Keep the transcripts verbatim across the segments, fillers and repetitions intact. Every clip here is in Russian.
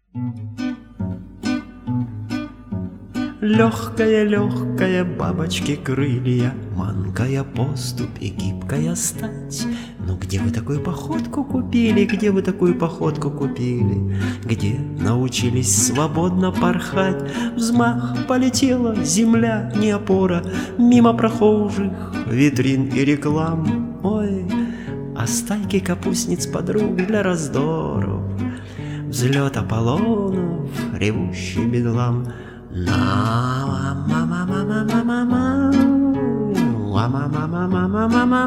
Легкая, легкая бабочки крылья, манкая поступь и гибкая стать. Ну где вы такую походку купили, где вы такую походку купили? Где научились свободно порхать? Взмах полетела земля, не опора, мимо прохожих, витрин и реклам. Ой, а стайки капустниц подруг для раздоров, взлет Аполлонов, ревущий бедлам. На мама мама мама мама мама мама мама мама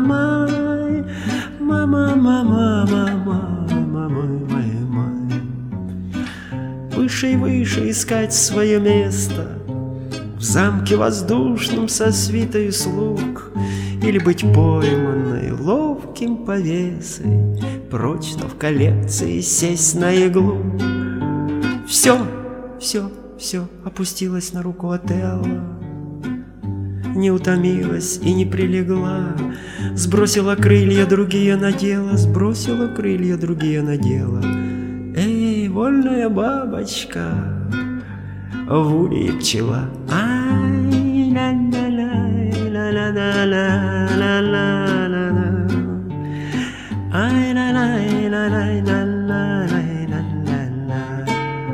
мама мама мама мама. Выше и выше искать свое место в замке воздушном со свитою слуг, или быть пойманной ловким повесой, прочно в коллекции сесть на иглу. Все, все, все опустилось на руку Отелло, не утомилась и не прилегла, сбросила крылья, другие надела, сбросила крылья, другие надела. Эй, вольная бабочка, в улье пчела. Ай, ла ла ла ла ла ла ла ла ла ла. Ай, ла ла ла ла ла ла ла ла.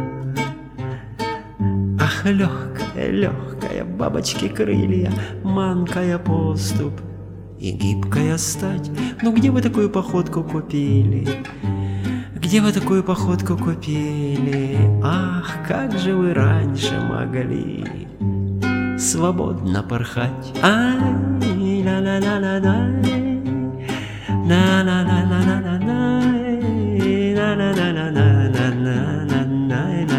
Ах, легкая, легкая бабочки крылья, манкая поступь и гибкая стать. Ну где вы такую походку купили? Где вы такую походку купили? Ах, как же вы раньше могли свободно порхать. Ай, ла ла ла ла ла, ла ла ла ла ла ла, ла ла ла ла ла ла ла ла.